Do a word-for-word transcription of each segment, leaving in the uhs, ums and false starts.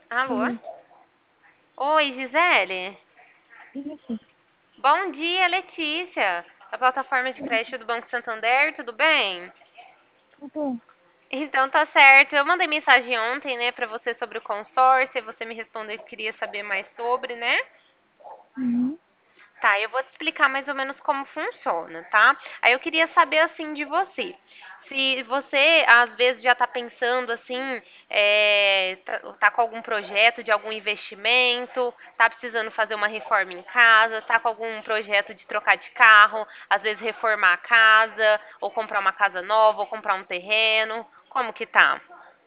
Alô? Sim, Oi, Gisele. isso, Bom dia, Letícia. Da plataforma de crédito do Banco Santander, tudo bem? tudo. Então tá certo. Eu mandei mensagem ontem, né, pra você sobre o consórcio, e você me respondeu que queria saber mais sobre, né? Uhum. Tá, eu vou te explicar mais ou menos como funciona, tá? Aí eu queria saber assim de você. Se você às vezes já tá pensando assim, é, tá, tá com algum projeto de algum investimento, tá precisando fazer uma reforma em casa, tá com algum projeto de trocar de carro, às vezes reformar a casa, ou comprar uma casa nova, ou comprar um terreno. Como que tá?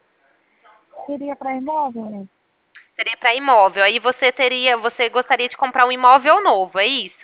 Seria para imóvel, né? Seria para imóvel. Aí você teria, você gostaria de comprar um imóvel novo, é isso?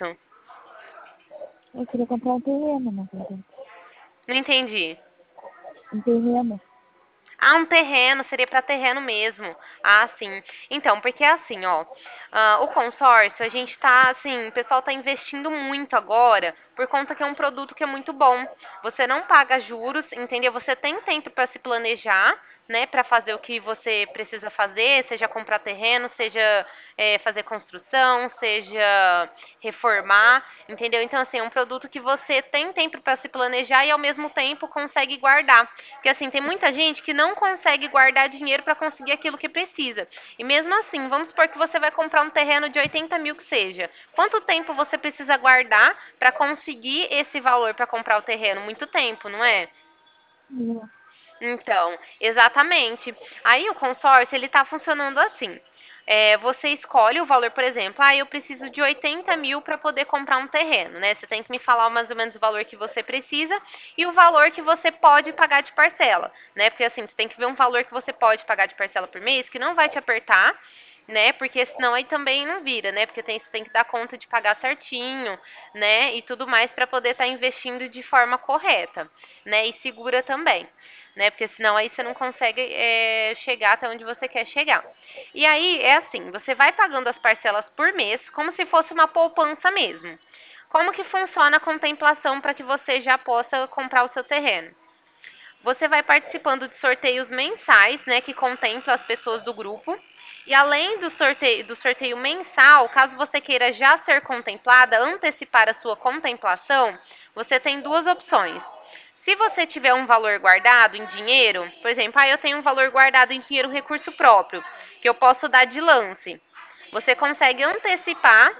Eu queria comprar um terreno, na verdade. Não entendi. Um terreno. Ah, um terreno, seria para terreno mesmo. Ah, sim. Então, porque assim, ó, ah, o consórcio, a gente tá, assim, o pessoal tá investindo muito agora, por conta que é um produto que é muito bom. Você não paga juros, entendeu? Você tem tempo para se planejar, né, para fazer o que você precisa fazer, seja comprar terreno, seja é, fazer construção, seja reformar, entendeu? Então, assim, é um produto que você tem tempo para se planejar e ao mesmo tempo consegue guardar. Porque assim, tem muita gente que não consegue guardar dinheiro para conseguir aquilo que precisa. E mesmo assim, vamos supor que você vai comprar um terreno de oitenta mil que seja. Quanto tempo você precisa guardar para conseguir esse valor para comprar o terreno? Muito tempo, não é? Ia. Então, exatamente. Aí o consórcio, ele está funcionando assim. É, você escolhe o valor, por exemplo, ah, eu preciso de oitenta mil para poder comprar um terreno, né? Você tem que me falar mais ou menos o valor que você precisa e o valor que você pode pagar de parcela, né? Porque assim, você tem que ver um valor que você pode pagar de parcela por mês que não vai te apertar, né? Porque senão aí também não vira, né? Porque tem, você tem que dar conta de pagar certinho, né? E tudo mais para poder estar investindo de forma correta, né? E segura também, né? Porque senão aí você não consegue é, chegar até onde você quer chegar. E aí é assim, você vai pagando as parcelas por mês, como se fosse uma poupança mesmo. Como que funciona a contemplação para que você já possa comprar o seu terreno? Você vai participando de sorteios mensais, né, que contemplam as pessoas do grupo. E além do sorteio, do sorteio mensal, caso você queira já ser contemplada, antecipar a sua contemplação, você tem duas opções. Se você tiver um valor guardado em dinheiro, por exemplo, ah, eu tenho um valor guardado em dinheiro recurso próprio, que eu posso dar de lance. Você consegue antecipar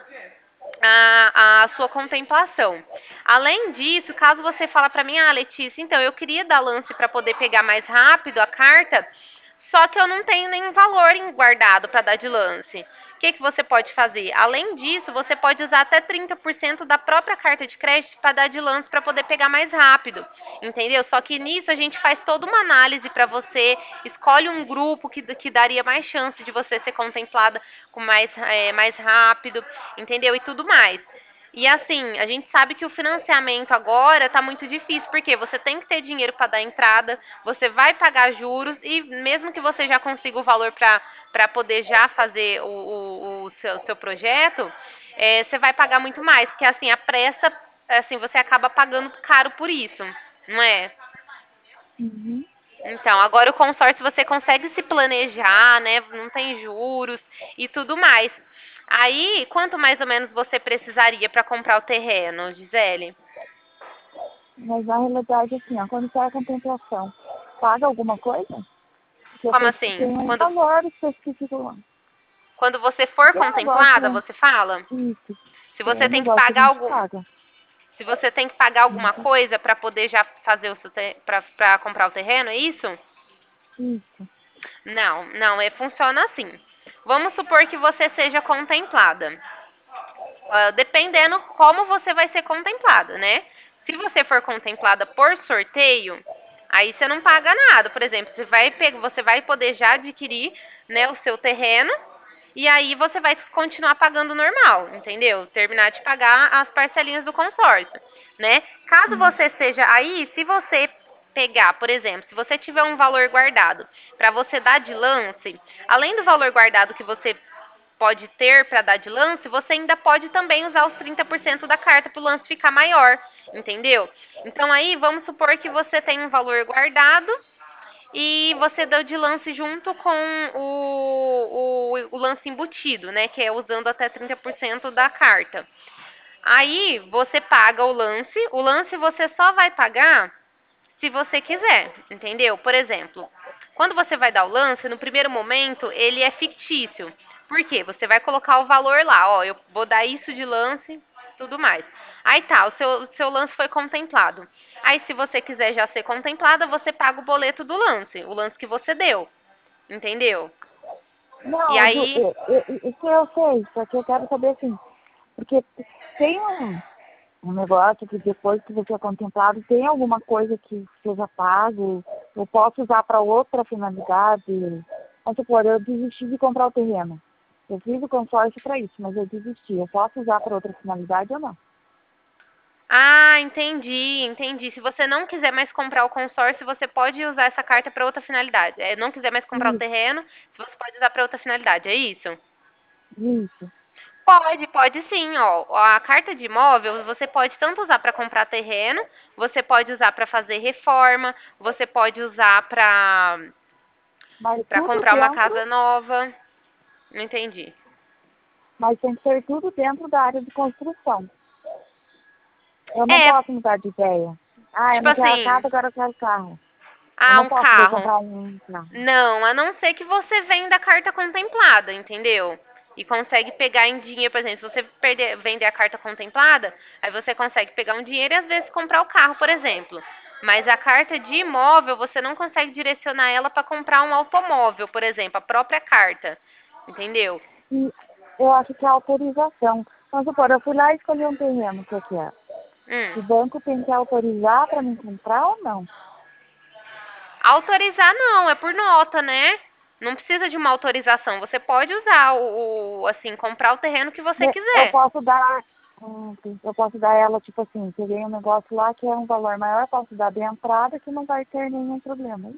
a, a sua contemplação. Além disso, caso você fala para mim, ah, Letícia, então eu queria dar lance para poder pegar mais rápido a carta, só que eu não tenho nenhum valor guardado para dar de lance. O que, que você pode fazer? Além disso, você pode usar até trinta por cento da própria carta de crédito para dar de lance para poder pegar mais rápido, entendeu? Só que nisso a gente faz toda uma análise para você, escolhe um grupo que, que daria mais chance de você ser contemplada com mais, é, mais rápido, entendeu? E tudo mais. E assim, a gente sabe que o financiamento agora está muito difícil, porque você tem que ter dinheiro para dar entrada, você vai pagar juros e mesmo que você já consiga o valor para para poder já fazer o, o, o seu, seu projeto, é, você vai pagar muito mais, porque assim, a pressa, assim, você acaba pagando caro por isso, não é? Uhum. Então, agora o consórcio você consegue se planejar, né? Não tem juros e tudo mais. Aí, quanto mais ou menos você precisaria para comprar o terreno, Gisele? Mas na realidade, assim, ó, quando sai a contemplação, paga alguma coisa? Porque eu Como sei que assim? tem um Quando, valor específico lá. quando você for Tem um contemplada, negócio, você fala? isso, Se tem você um tem que negócio que a pagar gente algum, paga. se você tem que pagar alguma Isso, coisa para poder já fazer o seu para comprar o terreno, é isso? isso. Não, não, é funciona assim. Vamos supor que você seja contemplada. Ah, dependendo como você vai ser contemplada, né? Se você for contemplada por sorteio, aí você não paga nada. Por exemplo, você vai, você vai poder já adquirir, né, o seu terreno e aí você vai continuar pagando normal, entendeu? Terminar de pagar as parcelinhas do consórcio, né? Caso Sim. você seja aí, se você pegar, por exemplo, se você tiver um valor guardado para você dar de lance, além do valor guardado que você pode ter para dar de lance, você ainda pode também usar os trinta por cento da carta para o lance ficar maior, entendeu? Então aí vamos supor que você tem um valor guardado e você deu de lance junto com o, o, o lance embutido, né? Que é usando até trinta por cento da carta. Aí você paga o lance, o lance você só vai pagar se você quiser, entendeu? Por exemplo, quando você vai dar o lance, no primeiro momento ele é fictício. Por quê? Você vai colocar o valor lá, ó, eu vou dar isso de lance, tudo mais. Aí tá, o seu, o seu lance foi contemplado. Aí se você quiser já ser contemplada, você paga o boleto do lance, o lance que você deu, entendeu? E Não, Ju, aí, eu- eu- isso eu sei, só que eu quero saber assim, porque tem um, um negócio que depois que você é contemplado, tem alguma coisa que seja pago, eu posso usar para outra finalidade. Vamos supor, eu desisti de comprar o terreno. Eu fiz o consórcio para isso, mas eu desisti. Eu posso usar para outra finalidade ou não? ah, entendi, entendi. Se você não quiser mais comprar o consórcio, você pode usar essa carta para outra finalidade. É, não quiser mais comprar o Isso, terreno, você pode usar para outra finalidade, é isso? isso. Pode, pode sim, ó. A carta de imóvel você pode tanto usar para comprar terreno, você pode usar para fazer reforma, você pode usar para Mas para tudo comprar uma dentro, casa nova. Não entendi. mas tem que ser tudo dentro da área de construção. Eu não É, posso mudar de ideia. Ah, eu tipo não quero a assim, casa, agora eu quero carro. Eu ah, não um posso daí carro. comprar um carro. Não, a não ser que você venda a carta contemplada, entendeu? E consegue pegar em dinheiro, por exemplo, se você perder, vender a carta contemplada, aí você consegue pegar um dinheiro e às vezes comprar o carro, por exemplo. Mas a carta de imóvel, você não consegue direcionar ela para comprar um automóvel, por exemplo, a própria carta. Entendeu? E eu acho que é autorização. Vamos supor, eu fui lá e escolhi um terreno que eu quero. Hum. O banco tem que autorizar para mim comprar ou não? Autorizar não, é por nota, né? Não precisa de uma autorização. Você pode usar o, o assim, comprar o terreno que você Ne- Eu quiser. posso dar, hum, eu posso dar ela, tipo assim, peguei um negócio lá que é um valor maior, posso dar de entrada que não vai ter nenhum problema.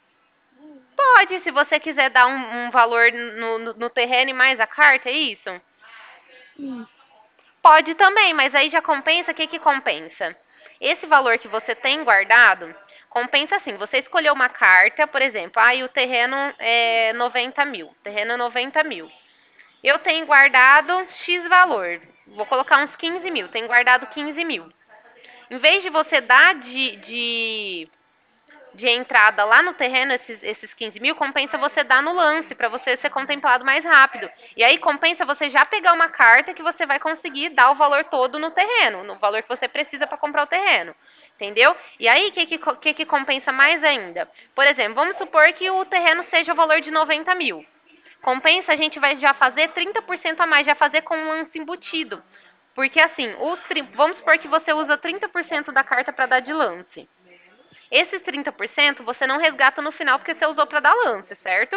Pode, se você quiser dar um, um valor no, no, no terreno e mais a carta, é isso? Hum, Pode também, mas aí já compensa, o que que compensa? Esse valor que você tem guardado, compensa assim, você escolheu uma carta, por exemplo, ah, e o terreno é noventa mil, terreno é noventa mil. Eu tenho guardado X valor, vou colocar uns quinze mil, tenho guardado quinze mil. Em vez de você dar de, de de entrada lá no terreno, esses, esses quinze mil, compensa você dar no lance, para você ser contemplado mais rápido. E aí compensa você já pegar uma carta que você vai conseguir dar o valor todo no terreno, no valor que você precisa para comprar o terreno. Entendeu? E aí, o que, que, que, que compensa mais ainda? Por exemplo, vamos supor que o terreno seja o valor de noventa mil. Compensa, a gente vai já fazer trinta por cento a mais, já fazer com um lance embutido. Porque assim, os, vamos supor que você usa trinta por cento da carta para dar de lance. Esses trinta por cento você não resgata no final porque você usou para dar lance, certo?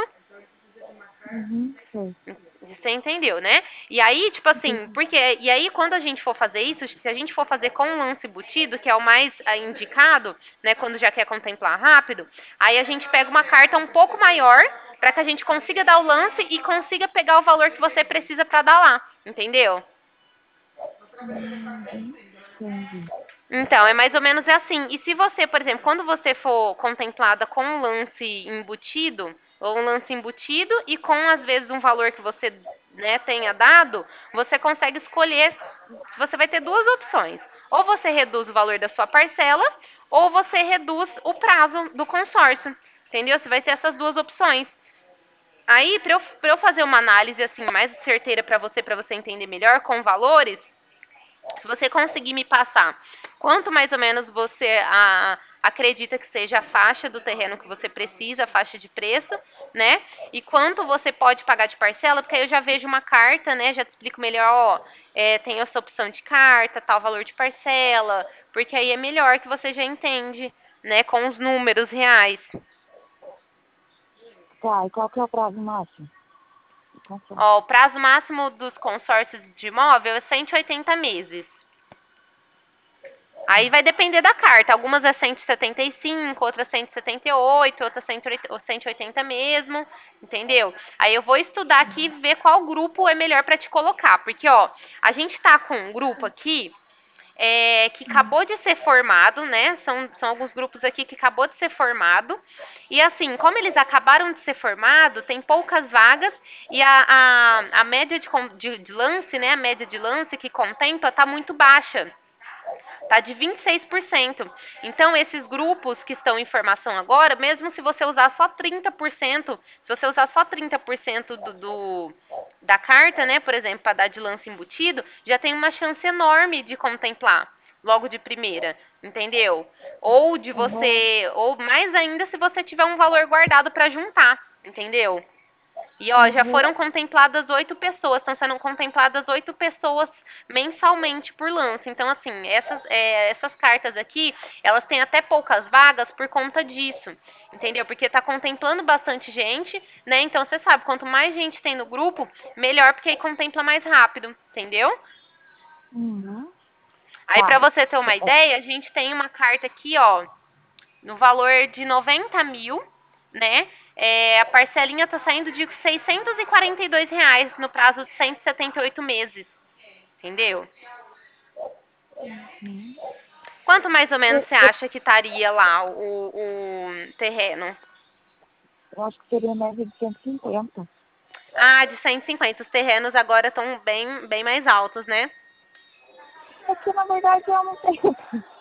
uhum, sei. Você entendeu, né? E aí, tipo assim, Entendi. porque e aí quando a gente for fazer isso, se a gente for fazer com um lance embutido, que é o mais ah, indicado, né, quando já quer contemplar rápido, aí a gente pega uma carta um pouco maior para que a gente consiga dar o lance e consiga pegar o valor que você precisa para dar lá, entendeu? Hum, entendi. Então, é mais ou menos assim. E se você, por exemplo, quando você for contemplada com um lance embutido, ou um lance embutido e com, às vezes, um valor que você né, tenha dado, você consegue escolher, você vai ter duas opções. Ou você reduz o valor da sua parcela, ou você reduz o prazo do consórcio. Entendeu? Você vai ter essas duas opções. Aí, para eu, pra eu fazer uma análise assim mais certeira para você, para você entender melhor com valores, se você conseguir me passar quanto mais ou menos você a, acredita que seja a faixa do terreno que você precisa, a faixa de preço, né? E quanto você pode pagar de parcela, porque aí eu já vejo uma carta, né? Já te explico melhor, ó, é, tem essa opção de carta, tal valor de parcela, porque aí é melhor que você já entende, né? Com os números reais. Tá, e qual que é o prazo máximo? Consórcio. Ó, o prazo máximo dos consórcios de imóvel é cento e oitenta meses. Aí vai depender da carta. Algumas é cento e setenta e cinco, outras cento e setenta e oito, outras cento e oitenta mesmo, entendeu? Aí eu vou estudar aqui e ver qual grupo é melhor para te colocar, porque ó, a gente tá com um grupo aqui é, que Hum. acabou de ser formado, né? São, são alguns grupos aqui que acabou de ser formado. E assim, como eles acabaram de ser formados, tem poucas vagas e a, a, a média de, de, de lance, né? A média de lance que contempla está muito baixa. Tá de vinte e seis por cento. Então, esses grupos que estão em formação agora, mesmo se você usar só trinta por cento, se você usar só trinta por cento do, do da carta, né, por exemplo, para dar de lance embutido, já tem uma chance enorme de contemplar logo de primeira, entendeu? Ou de Aham. você, ou mais ainda se você tiver um valor guardado para juntar, entendeu? E ó, já Uhum. foram contempladas oito pessoas, estão sendo contempladas oito pessoas mensalmente por lance. Então, assim, essas, é, essas cartas aqui, elas têm até poucas vagas por conta disso, entendeu? Porque tá contemplando bastante gente, né? Então, você sabe, quanto mais gente tem no grupo, melhor, porque aí contempla mais rápido, entendeu? Uhum. Aí, pra Tá. você ter uma É, ideia, a gente tem uma carta aqui, ó, no valor de noventa mil, né? É, a parcelinha tá saindo de seiscentos e quarenta e dois reais no prazo de cento e setenta e oito meses, entendeu? uhum. Quanto mais ou menos Eu, você eu, acha que estaria lá o, o terreno? eu acho que seria média de cento e cinquenta. Ah, de cento e cinquenta. Os terrenos agora estão bem, bem mais altos, né? É que na verdade eu não tenho.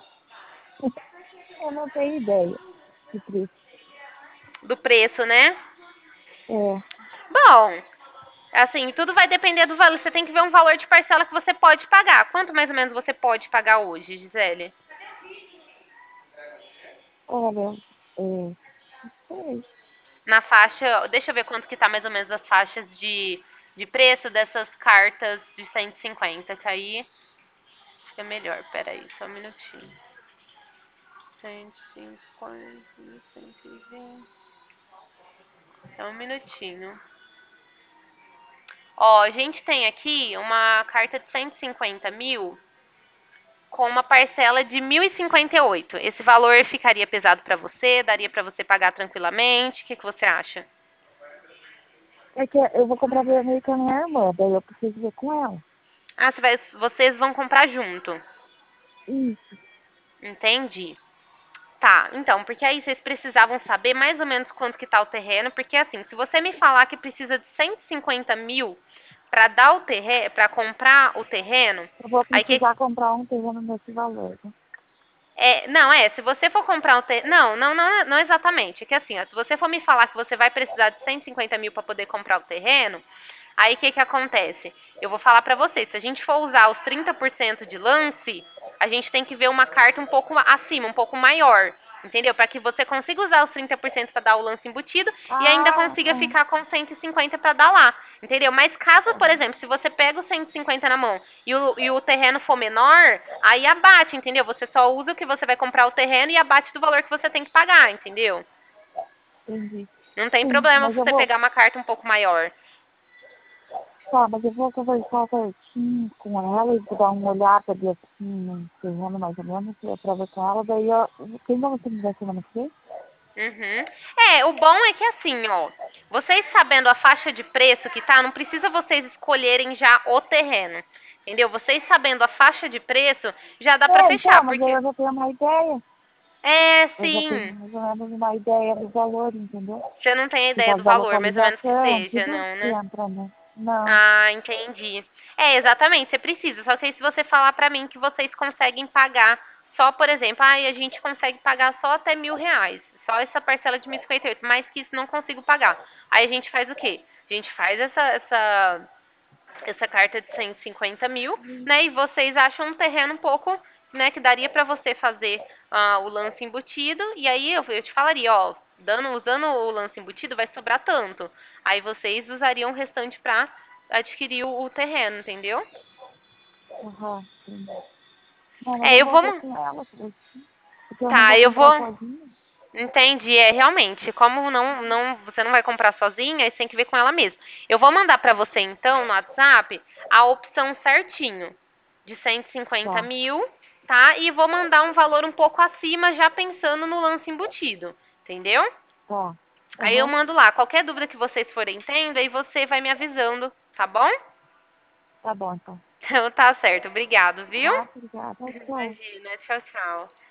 Eu não tenho ideia de preço. Do preço, né? É. Bom, assim, tudo vai depender do valor. Você tem que ver um valor de parcela que você pode pagar. Quanto mais ou menos você pode pagar hoje, Gisele? Olha, é. Sei. Na faixa, deixa eu ver quanto que tá mais ou menos as faixas de, de preço dessas cartas de cento e cinquenta, que aí fica melhor. Pera aí, só um minutinho. cento e cinquenta, cento e vinte. Só um minutinho. Ó, a gente tem aqui uma carta de cento e cinquenta mil com uma parcela de mil e cinquenta e oito. Esse valor ficaria pesado pra você? Daria pra você pagar tranquilamente? O que, que você acha? É que eu vou comprar vermelho com a minha irmã, daí eu preciso ver com ela. Ah, você vai, vocês vão comprar junto. Isso. Entendi. Tá, então, porque aí vocês precisavam saber mais ou menos quanto que tá o terreno, porque assim, se você me falar que precisa de cento e cinquenta mil para dar o terreno, para comprar o terreno, Eu vou aí que precisar comprar um terreno nesse valor, né? é, não, é, se você for comprar um terreno, não, não, não, não exatamente, é que assim, ó, se você for me falar que você vai precisar de cento e cinquenta mil para poder comprar o terreno, aí o que que acontece? Eu vou falar para vocês, se a gente for usar os trinta por cento de lance, a gente tem que ver uma carta um pouco acima, um pouco maior, entendeu? Para que você consiga usar os trinta por cento para dar o lance embutido e ainda Ah, consiga ah, ficar com cento e cinquenta para dar lá, entendeu? Mas caso, por exemplo, se você pega os cento e cinquenta na mão e o, e o terreno for menor, aí abate, entendeu? Você só usa o que você vai comprar o terreno e abate do valor que você tem que pagar, entendeu? entendi. Não tem Sim, problema mas eu você vou. pegar uma carta um pouco maior. Tá, mas eu vou conversar certinho com ela e vou dar uma olhada ali assim, no terreno mais ou menos, pra ver com ela, daí eu. Quem vai você me dar semana que vem? Uhum. É, o bom é que assim, ó, vocês sabendo a faixa de preço que tá, não precisa vocês escolherem já o terreno. Entendeu? Vocês sabendo a faixa de preço, já dá pra É, então, fechar, mas aí porque eu já tenho uma ideia. é, Eu já tenho sim. mais ou menos uma ideia do valor, entendeu? Você não tem Por ideia do causa da valor, mais ou menos que localização, seja, tudo não, que né? entra, né? Não, Ah, entendi. É, exatamente, você precisa. Só que aí se você falar pra mim que vocês conseguem pagar só, por exemplo, ah, a gente consegue pagar só até mil reais. Só essa parcela de mil e cinquenta e oito, mais que isso não consigo pagar. Aí a gente faz o quê? A gente faz essa, essa, essa carta de cento e cinquenta mil, né? E vocês acham um terreno um pouco, né, que daria pra você fazer ah, o lance embutido. E aí eu, eu te falaria, ó, dando, usando o lance embutido vai sobrar tanto. Aí vocês usariam o restante pra adquirir o, o terreno, entendeu? aham, sim. Não, mas É, eu eu vou vou. ver com ela, porque eu não Tá, vou eu comprar vou. sozinha. Entendi, é realmente, como não, não, você não vai comprar sozinha, aí você tem que ver com ela mesmo. Eu vou mandar pra você então no WhatsApp a opção certinho de cento e cinquenta Tá, mil, tá? E vou mandar um valor um pouco acima, já pensando no lance embutido, entendeu? tá. Aí eu Aham, mando lá, qualquer dúvida que vocês forem tendo, aí você vai me avisando, tá bom? tá bom, então. Então tá certo. Obrigado, viu? Tá, obrigada. Tchau. Imagina. Tchau, tchau.